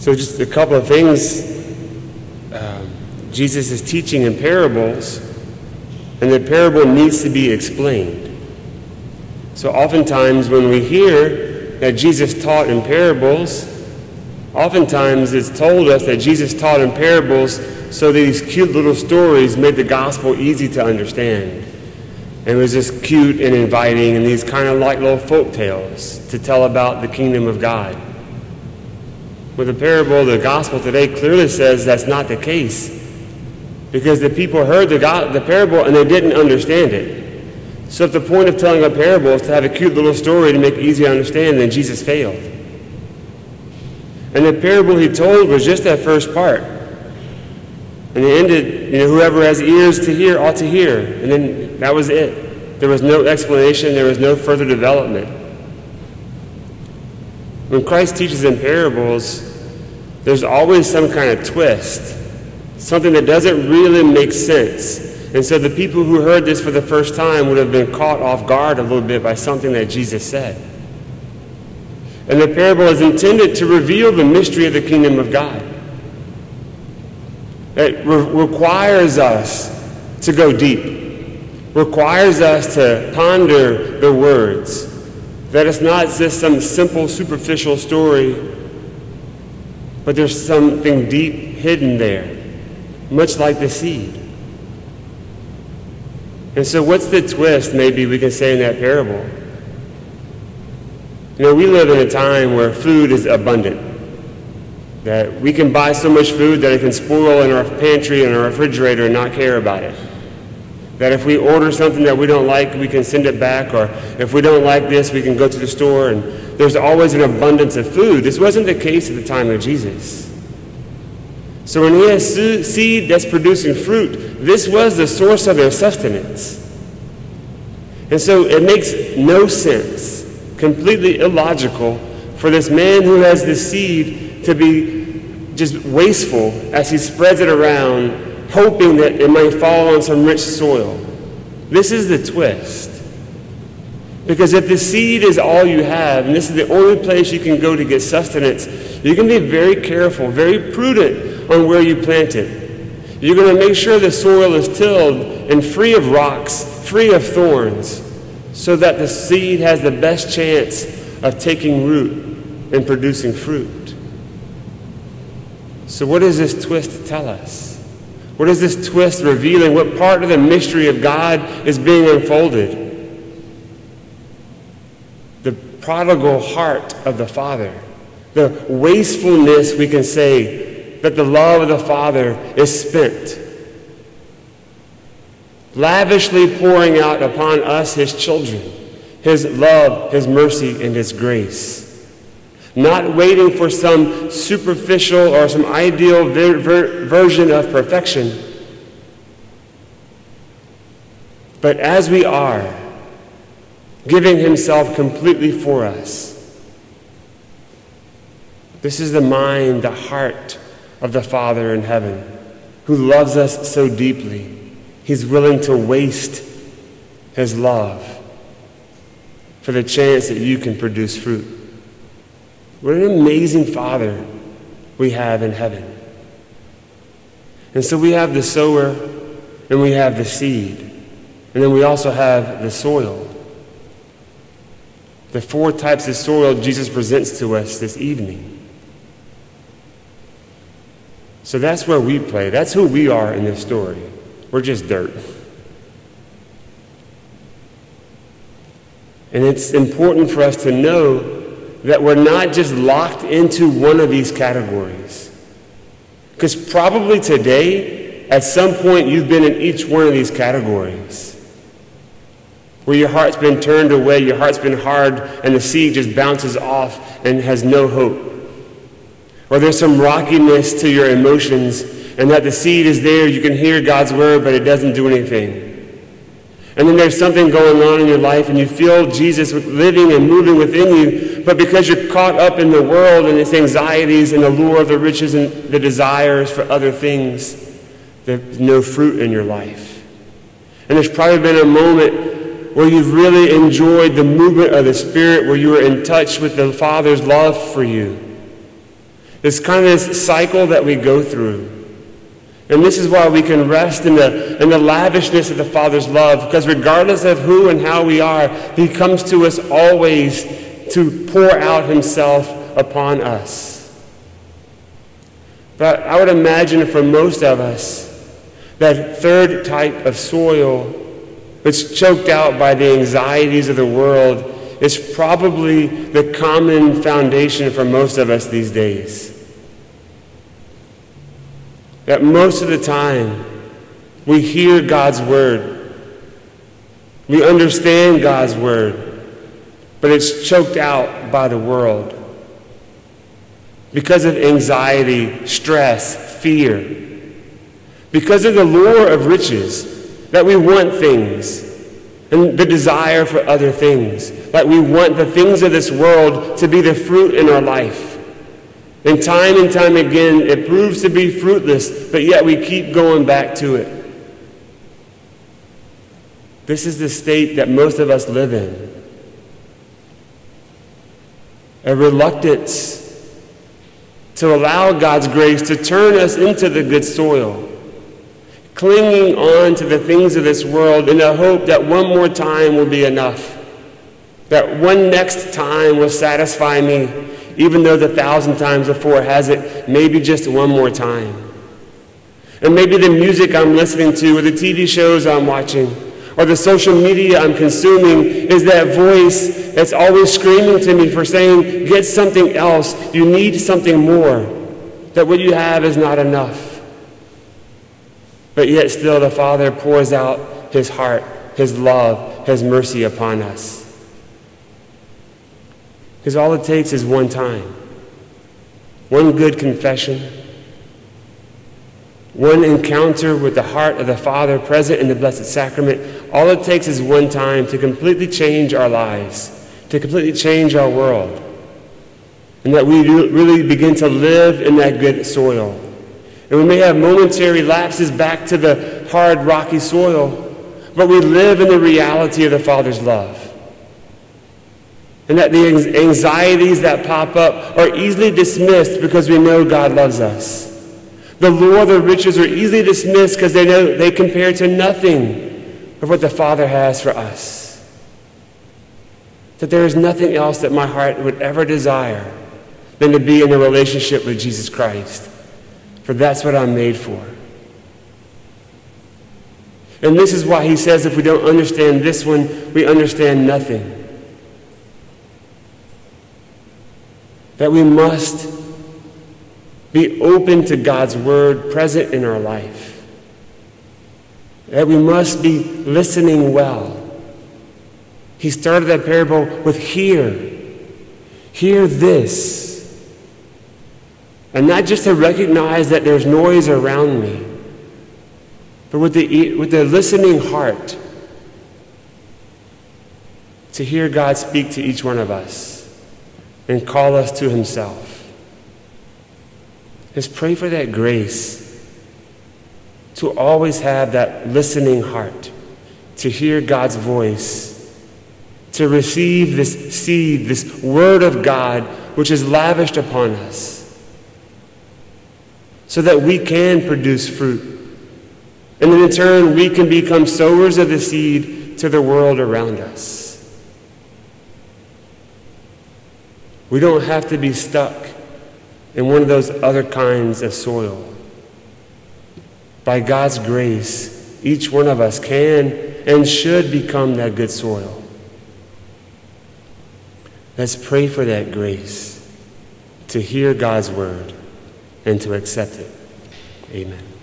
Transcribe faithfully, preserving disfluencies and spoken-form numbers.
So just a couple of things. Um, Jesus is teaching in parables, and the parable needs to be explained. So oftentimes when we hear that Jesus taught in parables, oftentimes it's told us that Jesus taught in parables so that these cute little stories made the gospel easy to understand. And it was just cute and inviting, and these kind of like little folk tales to tell about the kingdom of God. With the parable, the gospel today clearly says that's not the case, because the people heard the, go- the parable and they didn't understand it. So if the point of telling a parable is to have a cute little story to make it easy to understand, then Jesus failed. And the parable he told was just that first part. And it ended, you know, whoever has ears to hear ought to hear. And then that was it. There was no explanation. There was no further development. When Christ teaches in parables, there's always some kind of twist, something that doesn't really make sense. And so the people who heard this for the first time would have been caught off guard a little bit by something that Jesus said. And the parable is intended to reveal the mystery of the kingdom of God. It re- requires us to go deep, requires us to ponder the words, that it's not just some simple, superficial story, but there's something deep hidden there, much like the seed. And so what's the twist, maybe we can say, in that parable? You know, we live in a time where food is abundant, that we can buy so much food that it can spoil in our pantry and our refrigerator and not care about it. That if we order something that we don't like, we can send it back, or if we don't like this, we can go to the store, and there's always an abundance of food. This wasn't the case at the time of Jesus. So when he has seed that's producing fruit, this was the source of their sustenance. And so it makes no sense, completely illogical, for this man who has the seed to be just wasteful as he spreads it around, hoping that it might fall on some rich soil. This is the twist. Because if the seed is all you have, and this is the only place you can go to get sustenance, you can be very careful, very prudent on where you plant it. You're going to make sure the soil is tilled and free of rocks, free of thorns, so that the seed has the best chance of taking root and producing fruit. So what does this twist tell us? What is this twist revealing? What part of the mystery of God is being unfolded? The prodigal heart of the Father. The wastefulness, we can say, that the love of the Father is spent, lavishly pouring out upon us, his children, his love, his mercy, and his grace. Not waiting for some superficial or some ideal ver- ver- version of perfection, but as we are, giving himself completely for us. This is the mind, the heart of the Father in heaven, who loves us so deeply. He's willing to waste his love for the chance that you can produce fruit. What an amazing Father we have in heaven. And so we have the sower, and we have the seed, and then we also have the soil. The four types of soil Jesus presents to us this evening. So that's where we play. That's who we are in this story. We're just dirt. And it's important for us to know that we're not just locked into one of these categories. Because probably today, at some point, you've been in each one of these categories. Where your heart's been turned away, your heart's been hard, and the seed just bounces off and has no hope. Or there's some rockiness to your emotions, and that the seed is there, you can hear God's word, but it doesn't do anything. And then there's something going on in your life, and you feel Jesus living and moving within you, but because you're caught up in the world and its anxieties and the lure of the riches and the desires for other things, there's no fruit in your life. And there's probably been a moment where you've really enjoyed the movement of the Spirit, where you were in touch with the Father's love for you. This kind of this cycle that we go through. And this is why we can rest in the, in the lavishness of the Father's love, because regardless of who and how we are, he comes to us always to pour out himself upon us. But I would imagine for most of us, that third type of soil that's choked out by the anxieties of the world is probably the common foundation for most of us these days. That most of the time, we hear God's word. We understand God's word, but it's choked out by the world because of anxiety, stress, fear. Because of the lure of riches, that we want things, and the desire for other things. Like we want the things of this world to be the fruit in our life. And time and time again, it proves to be fruitless, but yet we keep going back to it. This is the state that most of us live in. A reluctance to allow God's grace to turn us into the good soil. Clinging on to the things of this world in the hope that one more time will be enough. That one next time will satisfy me, even though the thousand times before hasn't, maybe just one more time. And maybe the music I'm listening to, or the T V shows I'm watching, or the social media I'm consuming is that voice that's always screaming to me for saying, get something else, you need something more, that what you have is not enough. But yet still the Father pours out his heart, his love, his mercy upon us. Because all it takes is one time. One good confession. One encounter with the heart of the Father present in the Blessed Sacrament. All it takes is one time to completely change our lives, to completely change our world. And that we really begin to live in that good soil. And we may have momentary lapses back to the hard, rocky soil, but we live in the reality of the Father's love. And that the anxieties that pop up are easily dismissed because we know God loves us. The lure of the riches are easily dismissed because they know they compare to nothing of what the Father has for us. That there is nothing else that my heart would ever desire than to be in a relationship with Jesus Christ. For that's what I'm made for. And this is why he says if we don't understand this one, we understand nothing. That we must be open to God's word present in our life. That we must be listening well. He started that parable with hear. Hear this. And not just to recognize that there's noise around me, but with the, with the listening heart to hear God speak to each one of us and call us to himself. Just pray for that grace to always have that listening heart, to hear God's voice, to receive this seed, this word of God, which is lavished upon us, so that we can produce fruit. And then in turn, we can become sowers of the seed to the world around us. We don't have to be stuck in one of those other kinds of soil. By God's grace, each one of us can and should become that good soil. Let's pray for that grace to hear God's word and to accept it. Amen.